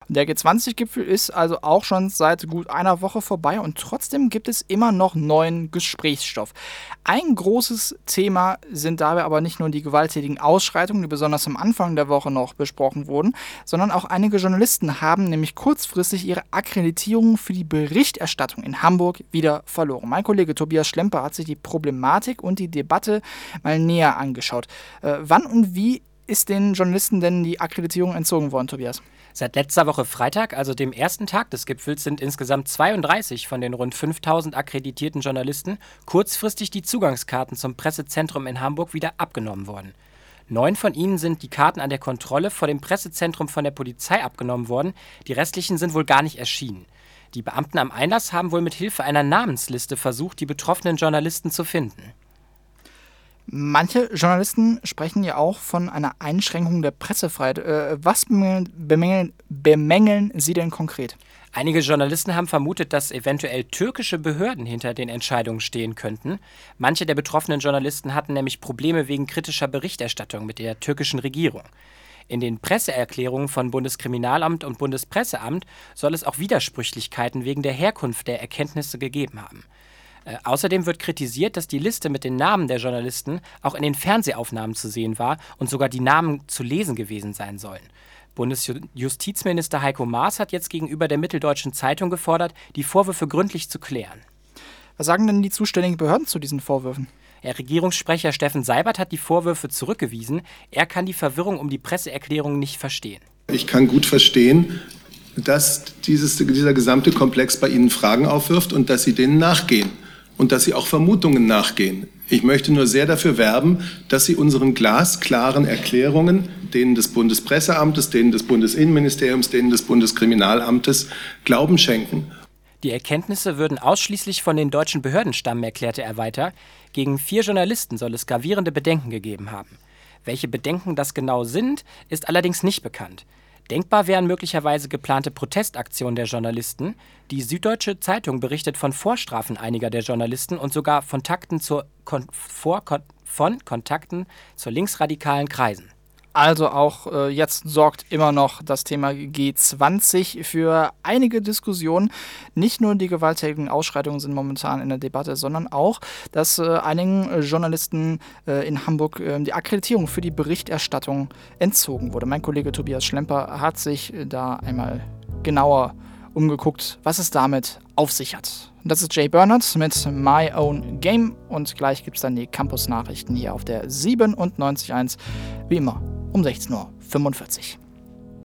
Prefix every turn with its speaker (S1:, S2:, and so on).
S1: Der G20-Gipfel ist also auch schon seit gut einer Woche vorbei und trotzdem gibt es immer noch neuen Gesprächsstoff. Ein großes Thema sind dabei aber nicht nur die gewalttätigen Ausschreitungen, die besonders am Anfang der Woche noch besprochen wurden, sondern auch einige Journalisten haben nämlich kurzfristig ihre Akkreditierung für die Berichterstattung in Hamburg wieder verloren. Mein Kollege Tobias Schlemper hat sich die Problematik und die Debatte mal näher angeschaut. Wann und wie ist den Journalisten denn die Akkreditierung entzogen worden, Tobias?
S2: Seit letzter Woche Freitag, also dem ersten Tag des Gipfels, sind insgesamt 32 von den rund 5000 akkreditierten Journalisten kurzfristig die Zugangskarten zum Pressezentrum in Hamburg wieder abgenommen worden. 9 von ihnen sind die Karten an der Kontrolle vor dem Pressezentrum von der Polizei abgenommen worden, die restlichen sind wohl gar nicht erschienen. Die Beamten am Einlass haben wohl mit Hilfe einer Namensliste versucht, die betroffenen Journalisten zu finden.
S1: Manche Journalisten sprechen ja auch von einer Einschränkung der Pressefreiheit. Was bemängeln Sie denn konkret?
S2: Einige Journalisten haben vermutet, dass eventuell türkische Behörden hinter den Entscheidungen stehen könnten. Manche der betroffenen Journalisten hatten nämlich Probleme wegen kritischer Berichterstattung mit der türkischen Regierung. In den Presseerklärungen von Bundeskriminalamt und Bundespresseamt soll es auch Widersprüchlichkeiten wegen der Herkunft der Erkenntnisse gegeben haben. Außerdem wird kritisiert, dass die Liste mit den Namen der Journalisten auch in den Fernsehaufnahmen zu sehen war und sogar die Namen zu lesen gewesen sein sollen. Bundesjustizminister Heiko Maas hat jetzt gegenüber der Mitteldeutschen Zeitung gefordert, die Vorwürfe gründlich zu klären.
S1: Was sagen denn die zuständigen Behörden zu diesen Vorwürfen?
S2: Der Regierungssprecher Steffen Seibert hat die Vorwürfe zurückgewiesen. Er kann die Verwirrung um die Presseerklärung nicht verstehen.
S3: Ich kann gut verstehen, dass dieser gesamte Komplex bei Ihnen Fragen aufwirft und dass Sie denen nachgehen und dass Sie auch Vermutungen nachgehen. Ich möchte nur sehr dafür werben, dass Sie unseren glasklaren Erklärungen, denen des Bundespresseamtes, denen des Bundesinnenministeriums, denen des Bundeskriminalamtes, Glauben schenken.
S2: Die Erkenntnisse würden ausschließlich von den deutschen Behörden stammen, erklärte er weiter. Gegen 4 Journalisten soll es gravierende Bedenken gegeben haben. Welche Bedenken das genau sind, ist allerdings nicht bekannt. Denkbar wären möglicherweise geplante Protestaktionen der Journalisten. Die Süddeutsche Zeitung berichtet von Vorstrafen einiger der Journalisten und sogar von Kontakten zu linksradikalen Kreisen.
S1: Also auch jetzt sorgt immer noch das Thema G20 für einige Diskussionen. Nicht nur die gewalttätigen Ausschreitungen sind momentan in der Debatte, sondern auch, dass einigen Journalisten in Hamburg die Akkreditierung für die Berichterstattung entzogen wurde. Mein Kollege Tobias Schlemper hat sich da einmal genauer umgeguckt, was es damit auf sich hat. Das ist Jay Bernard mit My Own Game und gleich gibt es dann die Campus-Nachrichten hier auf der 97.1, wie immer um 16:45 Uhr.